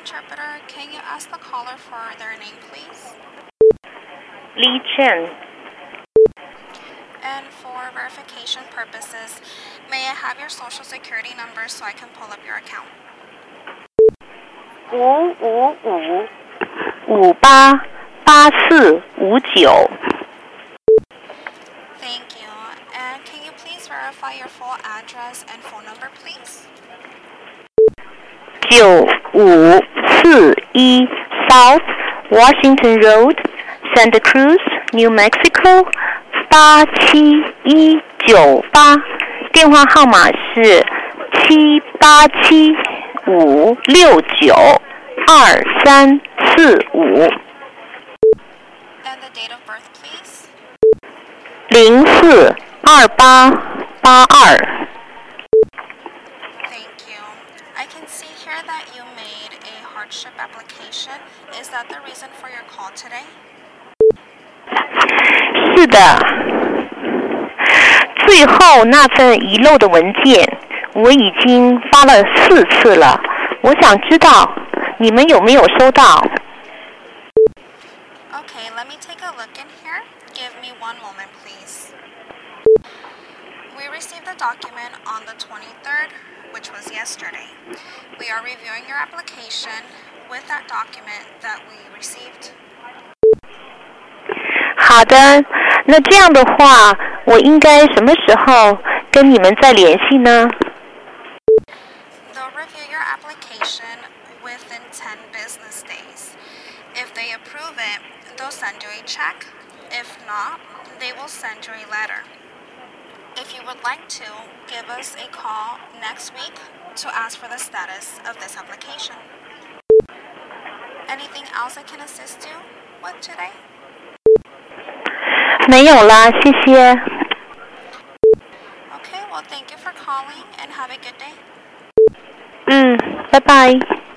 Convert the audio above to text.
interpreter, can you ask the caller for their name, please? Li Chen. And for verification purposes, may I have your social security number so I can pull up your account? 5558459. Thank you. And can you please verify your full address and phone number, please? 9541 South Washington Road, Santa Cruz, New Mexico 87198。电话号码是787-569-2345。 And the date of birth, please? 04-2882。 Thank you. I can see here that you made a hardship application. Is that the reason for your call today? 是的，最后那份遗漏的文件我已经发了4次了，我想知道你们有没有收到？ Okay, let me take a look in here. Give me one moment, please. We received the document on the 23rd, which was yesterday. We are reviewing your application with that document that we received. 好的，那这样的话，我应该什么时候跟你们再联系呢？ They'll review your application within 10 business days. If they approve it, they'll send you a check. If not, they will send you a letter. If you would like to, give us a call next week to ask for the status of this application. Anything else I can assist you with today? 没有啦，谢谢。 Okay, well, thank you for calling and have a good day. 拜拜。